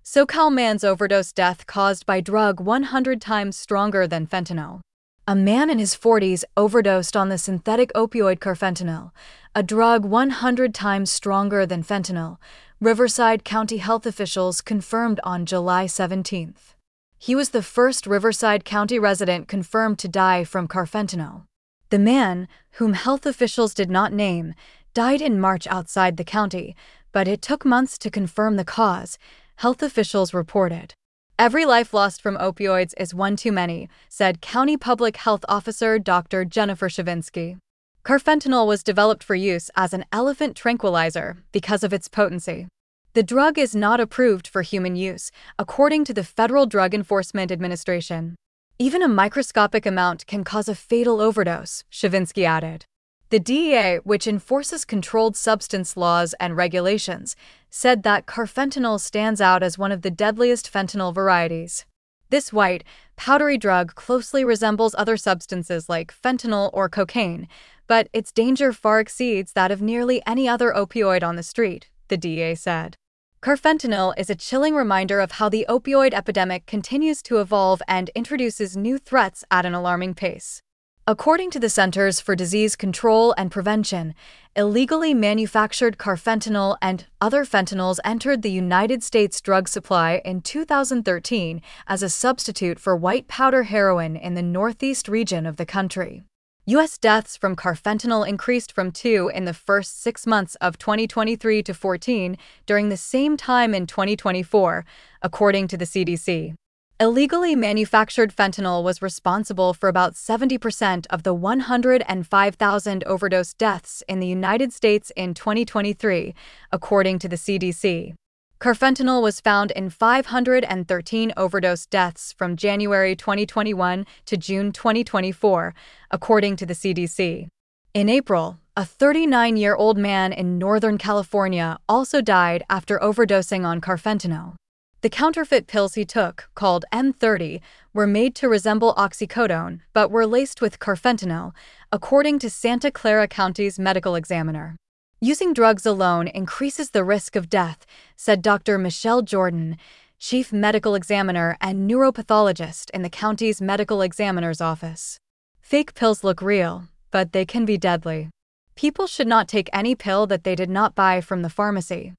SoCal man's overdose death caused by drug 100 times stronger than fentanyl. A man in his 40s overdosed on the synthetic opioid carfentanil, a drug 100 times stronger than fentanyl, Riverside County health officials confirmed on July 17. He was the first Riverside County resident confirmed to die from carfentanil. The man, whom health officials did not name, died in March outside the county, but it took months to confirm the cause, health officials reported. Every life lost from opioids is one too many, said County Public Health Officer Dr. Jennifer Shavinsky. Carfentanil was developed for use as an elephant tranquilizer because of its potency. The drug is not approved for human use, according to the Federal Drug Enforcement Administration. Even a microscopic amount can cause a fatal overdose, Shavinsky added. The DEA, which enforces controlled substance laws and regulations, said that carfentanil stands out as one of the deadliest fentanyl varieties. This white, powdery drug closely resembles other substances like fentanyl or cocaine, but its danger far exceeds that of nearly any other opioid on the street, the DEA said. Carfentanil is a chilling reminder of how the opioid epidemic continues to evolve and introduces new threats at an alarming pace. According to the Centers for Disease Control and Prevention, illegally manufactured carfentanil and other fentanyls entered the United States drug supply in 2013 as a substitute for white powder heroin in the northeast region of the country. U.S. deaths from carfentanil increased from 2 in the first 6 months of 2023 to 14 during the same time in 2024, according to the CDC. Illegally manufactured fentanyl was responsible for about 70% of the 105,000 overdose deaths in the United States in 2023, according to the CDC. Carfentanil was found in 513 overdose deaths from January 2021 to June 2024, according to the CDC. In April, a 39-year-old man in Northern California also died after overdosing on carfentanil. The counterfeit pills he took, called M30, were made to resemble oxycodone but were laced with carfentanil, according to Santa Clara County's medical examiner. Using drugs alone increases the risk of death, said Dr. Michelle Jordan, chief medical examiner and neuropathologist in the county's medical examiner's office. Fake pills look real, but they can be deadly. People should not take any pill that they did not buy from the pharmacy.